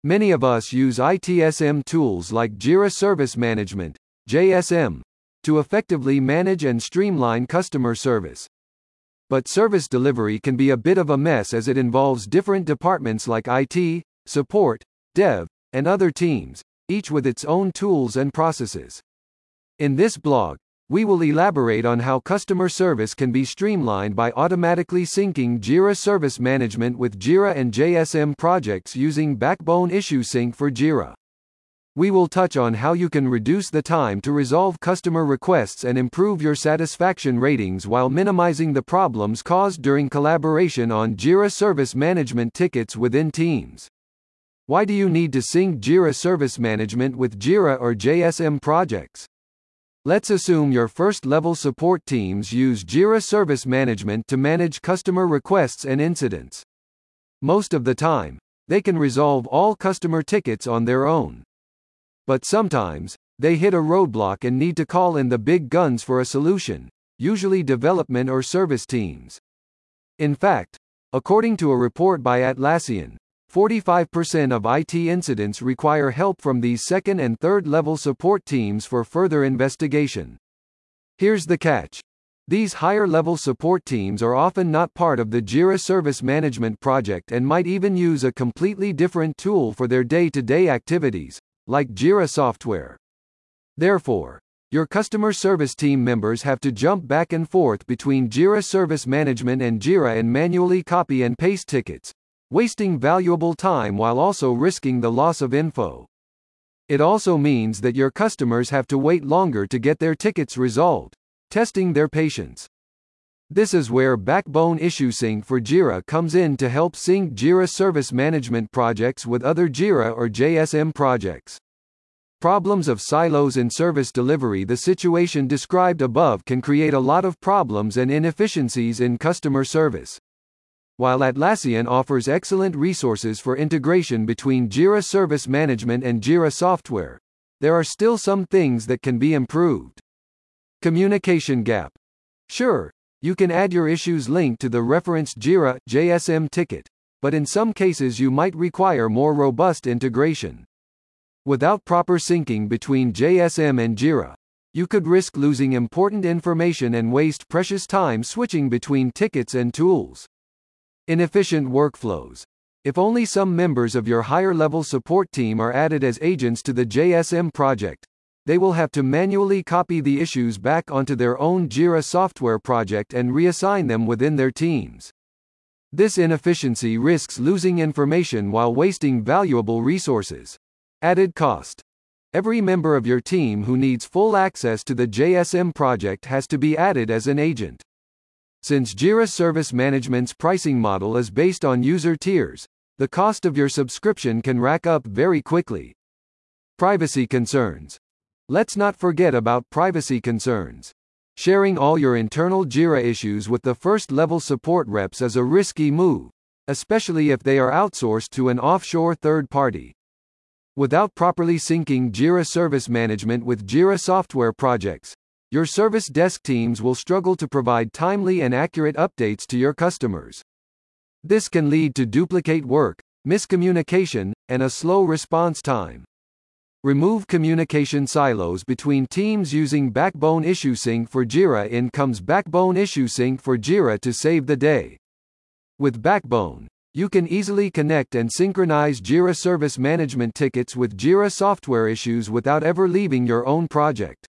Many of us use ITSM tools like Jira Service Management, JSM, to effectively manage and streamline customer service. But service delivery can be a bit of a mess as it involves different departments like IT, support, dev, and other teams, each with its own tools and processes. In this blog, we will elaborate on how customer service can be streamlined by automatically syncing Jira Service Management with Jira and JSM projects using Backbone Issue Sync for Jira. We will touch on how you can reduce the time to resolve customer requests and improve your satisfaction ratings while minimizing the problems caused during collaboration on Jira Service Management tickets within teams. Why do you need to sync Jira Service Management with Jira or JSM projects? Let's assume your first-level support teams use Jira Service Management to manage customer requests and incidents. Most of the time, they can resolve all customer tickets on their own. But sometimes, they hit a roadblock and need to call in the big guns for a solution, usually development or service teams. In fact, according to a report by Atlassian, 45% of IT incidents require help from these second and third level support teams for further investigation. Here's the catch. These higher level support teams are often not part of the Jira Service Management project and might even use a completely different tool for their day-to-day activities, like Jira software. Therefore, your customer service team members have to jump back and forth between Jira Service Management and Jira and manually copy and paste tickets, wasting valuable time while also risking the loss of info. It also means that your customers have to wait longer to get their tickets resolved, testing their patience. This is where Backbone Issue Sync for Jira comes in to help sync Jira Service Management projects with other Jira or JSM projects. Problems of silos in service delivery. The situation described above can create a lot of problems and inefficiencies in customer service. While Atlassian offers excellent resources for integration between Jira Service Management and Jira software, there are still some things that can be improved. Communication gap. Sure, you can add your issues linked to the referenced Jira JSM ticket, but in some cases you might require more robust integration. Without proper syncing between JSM and Jira, you could risk losing important information and waste precious time switching between tickets and tools. Inefficient workflows. If only some members of your higher-level support team are added as agents to the JSM project, they will have to manually copy the issues back onto their own Jira software project and reassign them within their teams. This inefficiency risks losing information while wasting valuable resources. Added cost. Every member of your team who needs full access to the JSM project has to be added as an agent. Since Jira Service Management's pricing model is based on user tiers, the cost of your subscription can rack up very quickly. Privacy concerns. Let's not forget about privacy concerns. Sharing all your internal Jira issues with the first-level support reps is a risky move, especially if they are outsourced to an offshore third party. Without properly syncing Jira Service Management with Jira software projects, your service desk teams will struggle to provide timely and accurate updates to your customers. This can lead to duplicate work, miscommunication, and a slow response time. Remove communication silos between teams using Backbone Issue Sync for Jira. In comes Backbone Issue Sync for Jira to save the day. With Backbone, you can easily connect and synchronize Jira Service Management tickets with Jira software issues without ever leaving your own project.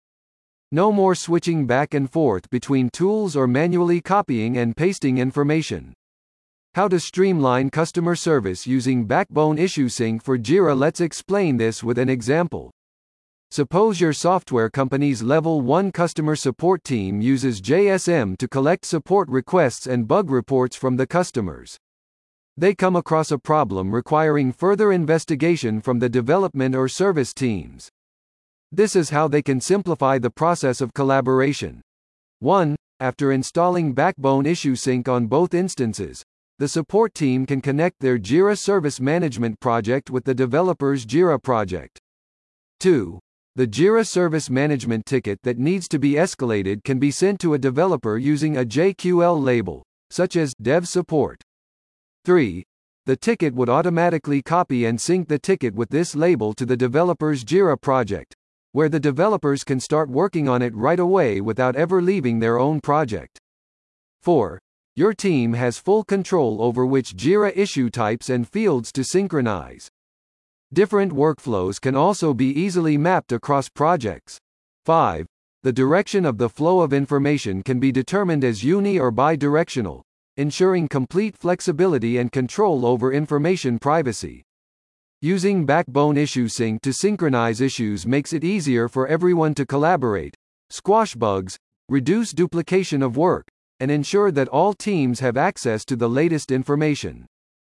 No more switching back and forth between tools or manually copying and pasting information. How to streamline customer service using Backbone Issue Sync for Jira. Let's explain this with an example. Suppose your software company's Level 1 customer support team uses JSM to collect support requests and bug reports from the customers. They come across a problem requiring further investigation from the development or service teams. This is how they can simplify the process of collaboration. 1. After installing Backbone Issue Sync on both instances, the support team can connect their Jira Service Management project with the developer's Jira project. 2. The Jira Service Management ticket that needs to be escalated can be sent to a developer using a JQL label, such as Dev Support. 3. the ticket would automatically copy and sync the ticket with this label to the developer's Jira project, where the developers can start working on it right away without ever leaving their own project. 4. Your team has full control over which Jira issue types and fields to synchronize. Different workflows can also be easily mapped across projects. 5. The direction of the flow of information can be determined as uni- or bi-directional, ensuring complete flexibility and control over information privacy. Using Backbone Issue Sync to synchronize issues makes it easier for everyone to collaborate, squash bugs, reduce duplication of work, and ensure that all teams have access to the latest information.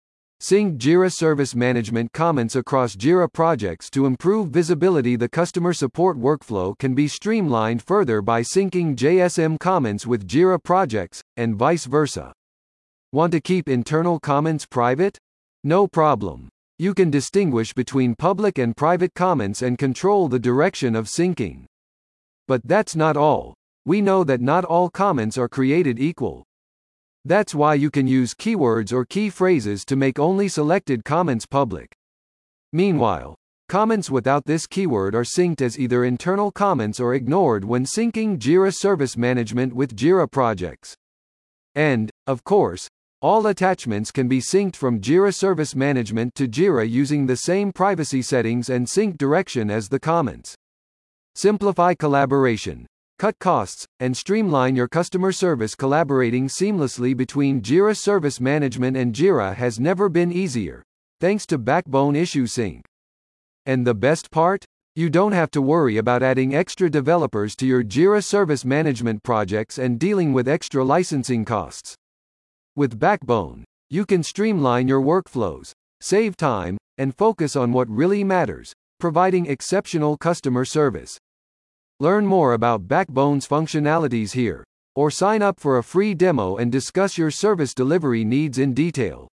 Sync Jira Service Management comments across Jira projects to improve visibility. The customer support workflow can be streamlined further by syncing JSM comments with Jira projects, and vice versa. Want to keep internal comments private? No problem. You can distinguish between public and private comments and control the direction of syncing. But that's not all. We know that not all comments are created equal. That's why you can use keywords or key phrases to make only selected comments public. Meanwhile, comments without this keyword are synced as either internal comments or ignored when syncing Jira Service Management with Jira projects. And, of course, all attachments can be synced from Jira Service Management to Jira using the same privacy settings and sync direction as the comments. Simplify collaboration, cut costs, and streamline your customer service. Collaborating seamlessly between Jira Service Management and Jira has never been easier, thanks to Backbone Issue Sync. And the best part? You don't have to worry about adding extra developers to your Jira Service Management projects and dealing with extra licensing costs. With Backbone, you can streamline your workflows, save time, and focus on what really matters, providing exceptional customer service. Learn more about Backbone's functionalities here, or sign up for a free demo and discuss your service delivery needs in detail.